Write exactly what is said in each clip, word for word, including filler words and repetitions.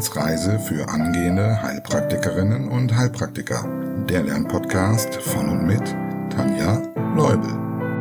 Wissensreise für angehende Heilpraktikerinnen und Heilpraktiker. Der Lernpodcast von und mit Tanja Leubel.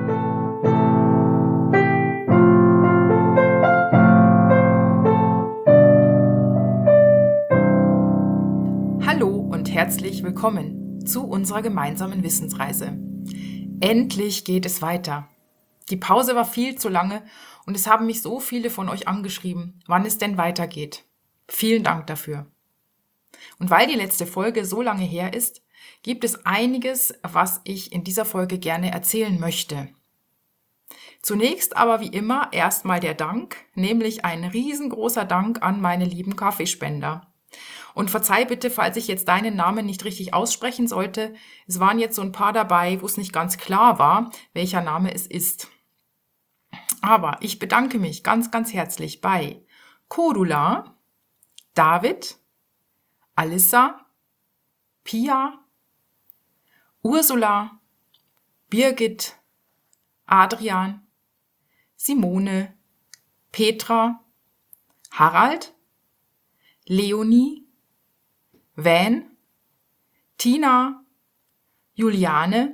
Hallo und herzlich willkommen zu unserer gemeinsamen Wissensreise. Endlich geht es weiter. Die Pause war viel zu lange und es haben mich so viele von euch angeschrieben, wann es denn weitergeht. Vielen Dank dafür. Und weil die letzte Folge so lange her ist, gibt es einiges, was ich in dieser Folge gerne erzählen möchte. Zunächst aber wie immer erstmal der Dank, nämlich ein riesengroßer Dank an meine lieben Kaffeespender. Und verzeih bitte, falls ich jetzt deinen Namen nicht richtig aussprechen sollte. Es waren jetzt so ein paar dabei, wo es nicht ganz klar war, welcher Name es ist. Aber ich bedanke mich ganz, ganz herzlich bei Cordula, David, Alissa, Pia, Ursula, Birgit, Adrian, Simone, Petra, Harald, Leonie, Van, Tina, Juliane,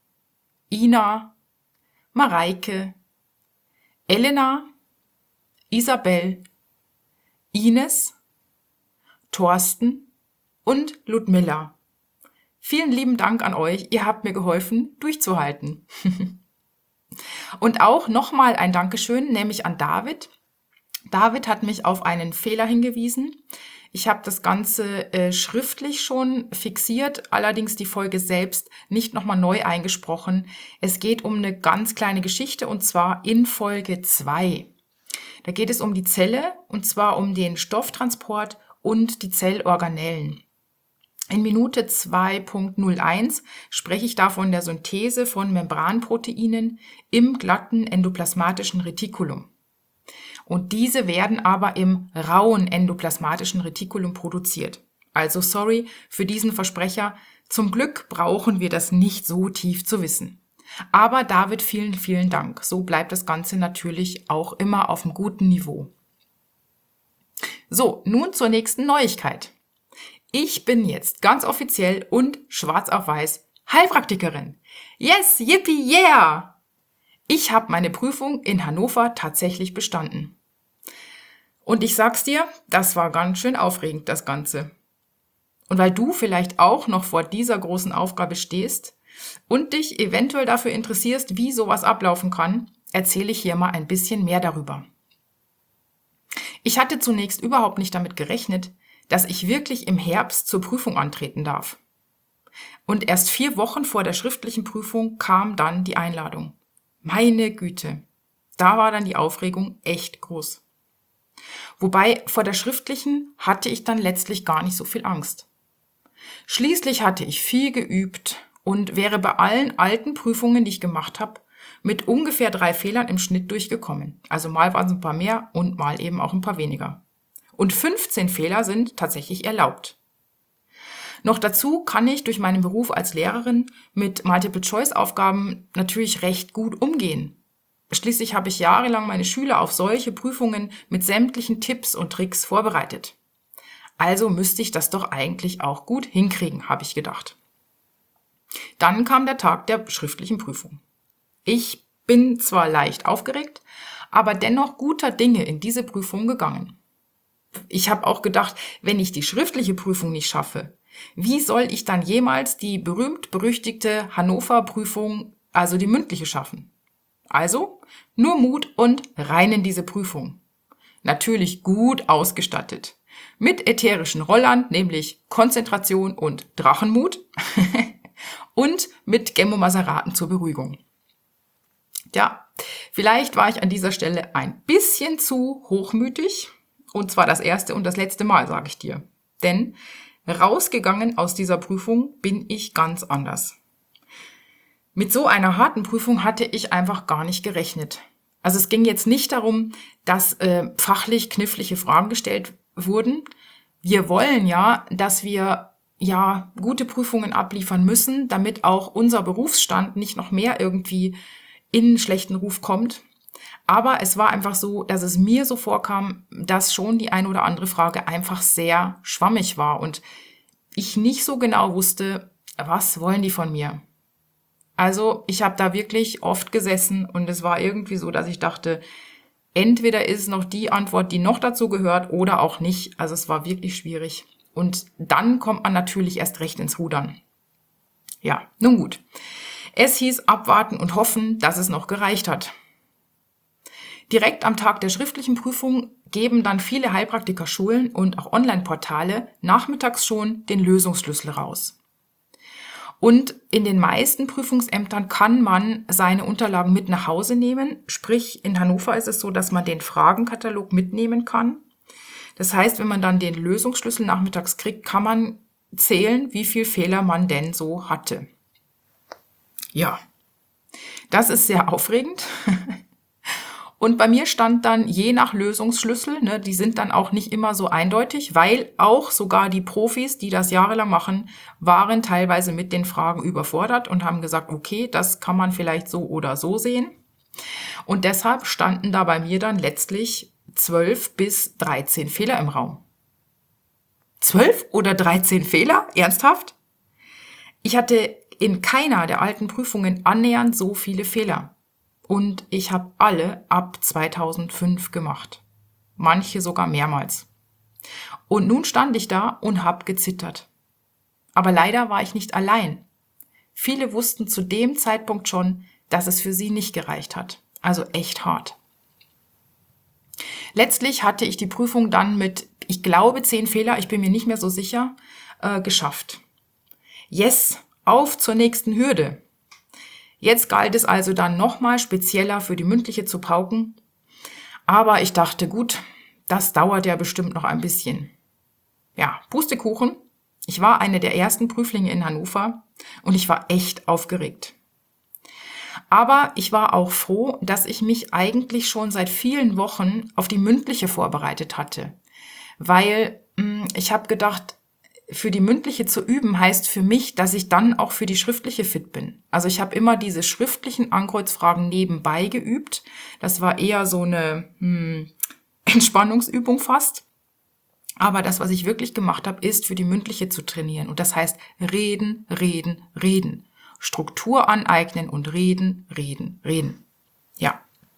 Ina, Mareike, Elena, Isabel, Ines, Thorsten und Ludmilla. Vielen lieben Dank an euch, ihr habt mir geholfen, durchzuhalten. Und auch nochmal ein Dankeschön, nämlich an David. David hat mich auf einen Fehler hingewiesen. Ich habe das Ganze äh, schriftlich schon fixiert, allerdings die Folge selbst nicht nochmal neu eingesprochen. Es geht um eine ganz kleine Geschichte und zwar in Folge zwei. Da geht es um die Zelle und zwar um den Stofftransport und die Zellorganellen. In Minute zwei Punkt null eins spreche ich da von der Synthese von Membranproteinen im glatten endoplasmatischen Retikulum. Und diese werden aber im rauen endoplasmatischen Retikulum produziert. Also sorry für diesen Versprecher. Zum Glück brauchen wir das nicht so tief zu wissen. Aber David, vielen, vielen Dank. So bleibt das Ganze natürlich auch immer auf einem guten Niveau. So, nun zur nächsten Neuigkeit. Ich bin jetzt ganz offiziell und schwarz auf weiß Heilpraktikerin. Yes, yippie, yeah! Ich habe meine Prüfung in Hannover tatsächlich bestanden. Und ich sag's dir, das war ganz schön aufregend, das Ganze. Und weil du vielleicht auch noch vor dieser großen Aufgabe stehst und dich eventuell dafür interessierst, wie sowas ablaufen kann, erzähle ich hier mal ein bisschen mehr darüber. Ich hatte zunächst überhaupt nicht damit gerechnet, dass ich wirklich im Herbst zur Prüfung antreten darf. Und erst vier Wochen vor der schriftlichen Prüfung kam dann die Einladung. Meine Güte, da war dann die Aufregung echt groß. Wobei vor der schriftlichen hatte ich dann letztlich gar nicht so viel Angst. Schließlich hatte ich viel geübt und wäre bei allen alten Prüfungen, die ich gemacht habe, mit ungefähr drei Fehlern im Schnitt durchgekommen. Also mal waren es ein paar mehr und mal eben auch ein paar weniger. Und fünfzehn Fehler sind tatsächlich erlaubt. Noch dazu kann ich durch meinen Beruf als Lehrerin mit Multiple-Choice-Aufgaben natürlich recht gut umgehen. Schließlich habe ich jahrelang meine Schüler auf solche Prüfungen mit sämtlichen Tipps und Tricks vorbereitet. Also müsste ich das doch eigentlich auch gut hinkriegen, habe ich gedacht. Dann kam der Tag der schriftlichen Prüfung. Ich bin zwar leicht aufgeregt, aber dennoch guter Dinge in diese Prüfung gegangen. Ich habe auch gedacht, wenn ich die schriftliche Prüfung nicht schaffe, wie soll ich dann jemals die berühmt-berüchtigte Hannover-Prüfung, also die mündliche, schaffen? Also nur Mut und rein in diese Prüfung. Natürlich gut ausgestattet. Mit ätherischen Rollern, nämlich Konzentration und Drachenmut und mit Gemmomazeraten zur Beruhigung. Ja, vielleicht war ich an dieser Stelle ein bisschen zu hochmütig. Und zwar das erste und das letzte Mal, sage ich dir. Denn rausgegangen aus dieser Prüfung bin ich ganz anders. Mit so einer harten Prüfung hatte ich einfach gar nicht gerechnet. Also es ging jetzt nicht darum, dass äh, fachlich knifflige Fragen gestellt wurden. Wir wollen ja, dass wir ja gute Prüfungen abliefern müssen, damit auch unser Berufsstand nicht noch mehr irgendwie in schlechten Ruf kommt. Aber es war einfach so, dass es mir so vorkam, dass schon die eine oder andere Frage einfach sehr schwammig war und ich nicht so genau wusste, was wollen die von mir. Also ich habe da wirklich oft gesessen und es war irgendwie so, dass ich dachte, entweder ist es noch die Antwort, die noch dazu gehört oder auch nicht. Also es war wirklich schwierig. Und dann kommt man natürlich erst recht ins Rudern. Ja, nun gut. Es hieß abwarten und hoffen, dass es noch gereicht hat. Direkt am Tag der schriftlichen Prüfung geben dann viele Heilpraktikerschulen und auch Online-Portale nachmittags schon den Lösungsschlüssel raus. Und in den meisten Prüfungsämtern kann man seine Unterlagen mit nach Hause nehmen. Sprich, in Hannover ist es so, dass man den Fragenkatalog mitnehmen kann. Das heißt, wenn man dann den Lösungsschlüssel nachmittags kriegt, kann man zählen, wie viel Fehler man denn so hatte. Ja, das ist sehr aufregend. Und bei mir stand dann je nach Lösungsschlüssel, ne, die sind dann auch nicht immer so eindeutig, weil auch sogar die Profis, die das jahrelang machen, waren teilweise mit den Fragen überfordert und haben gesagt, okay, das kann man vielleicht so oder so sehen. Und deshalb standen da bei mir dann letztlich zwölf bis dreizehn Fehler im Raum. zwölf oder dreizehn Fehler? Ernsthaft? Ich hatte in keiner der alten Prüfungen annähernd so viele Fehler. Und ich habe alle ab zweitausendfünf gemacht. Manche sogar mehrmals. Und nun stand ich da und habe gezittert. Aber leider war ich nicht allein. Viele wussten zu dem Zeitpunkt schon, dass es für sie nicht gereicht hat. Also echt hart. Letztlich hatte ich die Prüfung dann mit, ich glaube, zehn Fehler, ich bin mir nicht mehr so sicher, äh, geschafft. Yes, auf zur nächsten Hürde. Jetzt galt es also dann nochmal spezieller für die mündliche zu pauken. Aber ich dachte, gut, das dauert ja bestimmt noch ein bisschen. Ja, Pustekuchen. Ich war eine der ersten Prüflinge in Hannover und ich war echt aufgeregt. Aber ich war auch froh, dass ich mich eigentlich schon seit vielen Wochen auf die mündliche vorbereitet hatte. Weil mh, ich habe gedacht, für die mündliche zu üben heißt für mich, dass ich dann auch für die schriftliche fit bin. Also ich habe immer diese schriftlichen Ankreuzfragen nebenbei geübt. Das war eher so eine hm, Entspannungsübung fast. Aber das, was ich wirklich gemacht habe, ist für die mündliche zu trainieren. Und das heißt reden, reden, reden. Struktur aneignen und reden, reden, reden. Ja.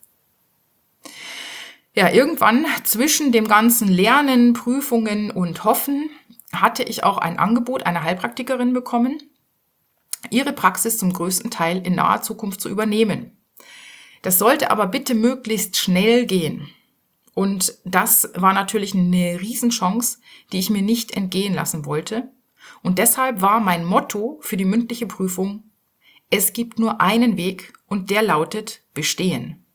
Ja, irgendwann zwischen dem ganzen Lernen, Prüfungen und Hoffen hatte ich auch ein Angebot einer Heilpraktikerin bekommen, ihre Praxis zum größten Teil in naher Zukunft zu übernehmen. Das sollte aber bitte möglichst schnell gehen. Und das war natürlich eine Riesenchance, die ich mir nicht entgehen lassen wollte. Und deshalb war mein Motto für die mündliche Prüfung: Es gibt nur einen Weg und der lautet bestehen.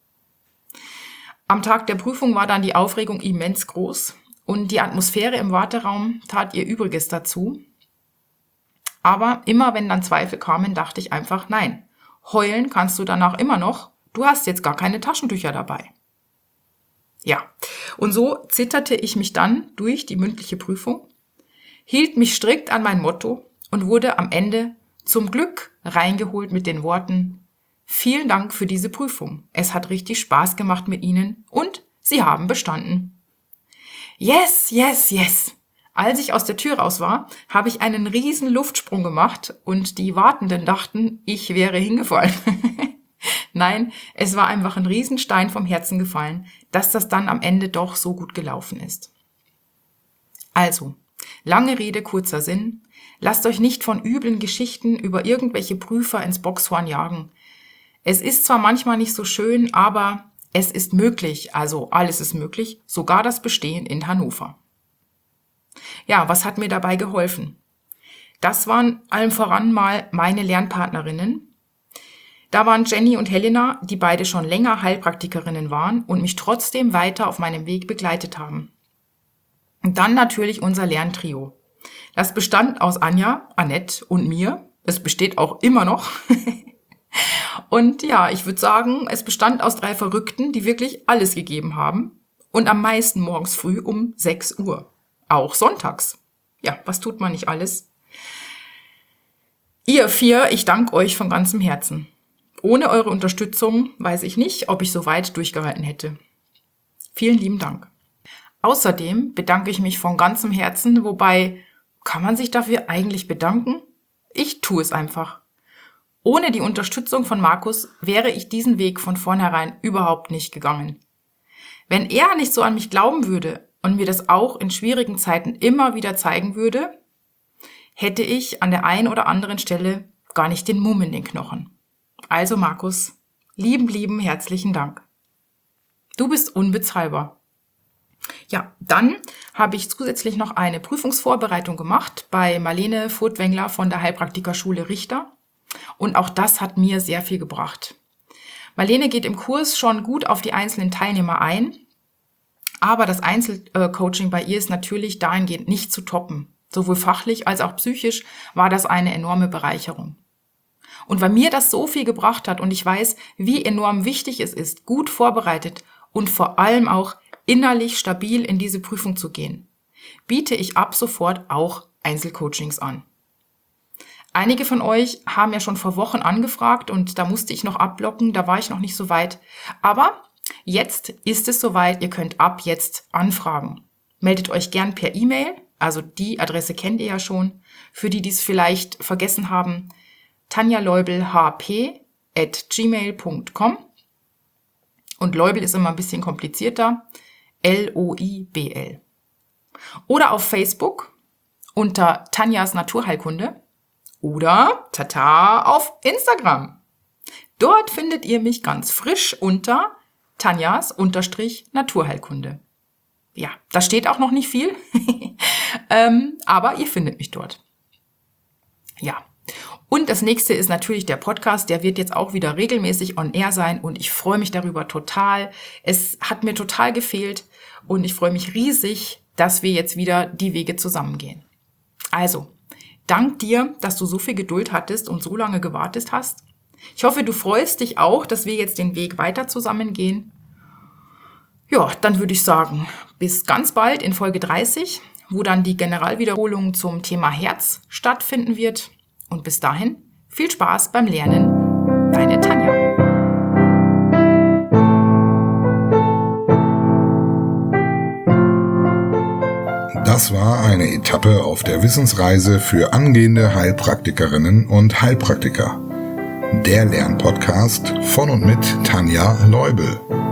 Am Tag der Prüfung war dann die Aufregung immens groß und die Atmosphäre im Warteraum tat ihr Übriges dazu. Aber immer wenn dann Zweifel kamen, dachte ich einfach, nein, heulen kannst du danach immer noch, du hast jetzt gar keine Taschentücher dabei. Ja, und so zitterte ich mich dann durch die mündliche Prüfung, hielt mich strikt an mein Motto und wurde am Ende zum Glück reingeholt mit den Worten: Vielen Dank für diese Prüfung. Es hat richtig Spaß gemacht mit Ihnen und Sie haben bestanden. Yes, yes, yes. Als ich aus der Tür raus war, habe ich einen riesen Luftsprung gemacht und die Wartenden dachten, ich wäre hingefallen. Nein, es war einfach ein Riesenstein vom Herzen gefallen, dass das dann am Ende doch so gut gelaufen ist. Also, lange Rede, kurzer Sinn. Lasst euch nicht von üblen Geschichten über irgendwelche Prüfer ins Boxhorn jagen. Es ist zwar manchmal nicht so schön, aber es ist möglich, also alles ist möglich, sogar das Bestehen in Hannover. Ja, was hat mir dabei geholfen? Das waren allem voran mal meine Lernpartnerinnen. Da waren Jenny und Helena, die beide schon länger Heilpraktikerinnen waren und mich trotzdem weiter auf meinem Weg begleitet haben. Und dann natürlich unser Lerntrio. Das bestand aus Anja, Annette und mir. Es besteht auch immer noch. Und ja, ich würde sagen, es bestand aus drei Verrückten, die wirklich alles gegeben haben. Und am meisten morgens früh um sechs Uhr. Auch sonntags. Ja, was tut man nicht alles? Ihr vier, ich danke euch von ganzem Herzen. ohne eure Unterstützung weiß ich nicht, ob ich so weit durchgehalten hätte. Vielen lieben Dank. Außerdem bedanke ich mich von ganzem Herzen, wobei, kann man sich dafür eigentlich bedanken? Ich tue es einfach. Ohne die Unterstützung von Markus wäre ich diesen Weg von vornherein überhaupt nicht gegangen. Wenn er nicht so an mich glauben würde und mir das auch in schwierigen Zeiten immer wieder zeigen würde, hätte ich an der einen oder anderen Stelle gar nicht den Mumm in den Knochen. Also Markus, lieben, lieben herzlichen Dank. Du bist unbezahlbar. Ja, dann habe ich zusätzlich noch eine Prüfungsvorbereitung gemacht bei Marlene Furtwängler von der Heilpraktikerschule Richter. Und auch das hat mir sehr viel gebracht. Marlene geht im Kurs schon gut auf die einzelnen Teilnehmer ein, aber das Einzelcoaching bei ihr ist natürlich dahingehend nicht zu toppen. Sowohl fachlich als auch psychisch war das eine enorme Bereicherung. Und weil mir das so viel gebracht hat und ich weiß, wie enorm wichtig es ist, gut vorbereitet und vor allem auch innerlich stabil in diese Prüfung zu gehen, biete ich ab sofort auch Einzelcoachings an. Einige von euch haben ja schon vor Wochen angefragt und da musste ich noch abblocken, da war ich noch nicht so weit. Aber jetzt ist es soweit, ihr könnt ab jetzt anfragen. Meldet euch gern per E-Mail, also die Adresse kennt ihr ja schon. Für die, die es vielleicht vergessen haben, tanja leubel h p at gmail punkt com. Und Leubel ist immer ein bisschen komplizierter, L O I B L. Oder auf Facebook unter Tanjas Naturheilkunde. Oder, tata, auf Instagram. Dort findet ihr mich ganz frisch unter Tanjas Naturheilkunde. Ja, da steht auch noch nicht viel, ähm, aber ihr findet mich dort. Ja, und das nächste ist natürlich der Podcast, der wird jetzt auch wieder regelmäßig on air sein und ich freue mich darüber total. Es hat mir total gefehlt und ich freue mich riesig, dass wir jetzt wieder die Wege zusammengehen. Also, dank dir, dass du so viel Geduld hattest und so lange gewartet hast. Ich hoffe, du freust dich auch, dass wir jetzt den Weg weiter zusammengehen. Ja, dann würde ich sagen, bis ganz bald in Folge dreißig, wo dann die Generalwiederholung zum Thema Herz stattfinden wird. Und bis dahin, viel Spaß beim Lernen. Deine Tanja. Das war eine Etappe auf der Wissensreise für angehende Heilpraktikerinnen und Heilpraktiker. Der Lernpodcast von und mit Tanja Leubel.